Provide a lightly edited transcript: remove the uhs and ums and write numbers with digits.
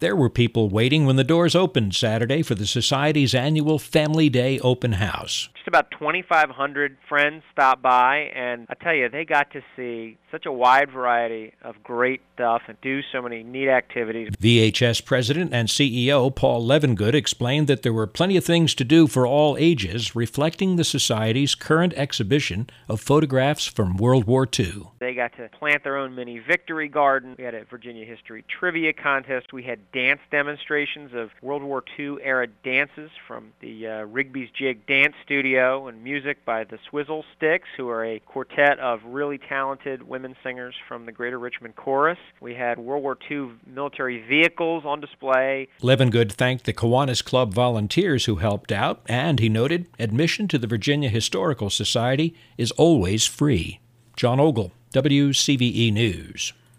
There were people waiting when the doors opened Saturday for the Society's annual Family Day open house. Just about 2,500 friends stopped by, and I tell you, they got to see such a wide variety of great stuff and do so many neat activities. VHS President and CEO Paul Levengood explained that there were plenty of things to do for all ages, reflecting the Society's current exhibition of photographs from World War II. They got to plant their own mini victory garden. We had a Virginia history trivia contest. We had dance demonstrations of World War II era dances from the Rigby's Jig Dance Studio, and music by the Swizzle Sticks, who are a quartet of really talented women singers from the Greater Richmond Chorus. We had World War II military vehicles on display. Levengood thanked the Kiwanis Club volunteers who helped out, and he noted admission to the Virginia Historical Society is always free. John Ogle, WCVE News.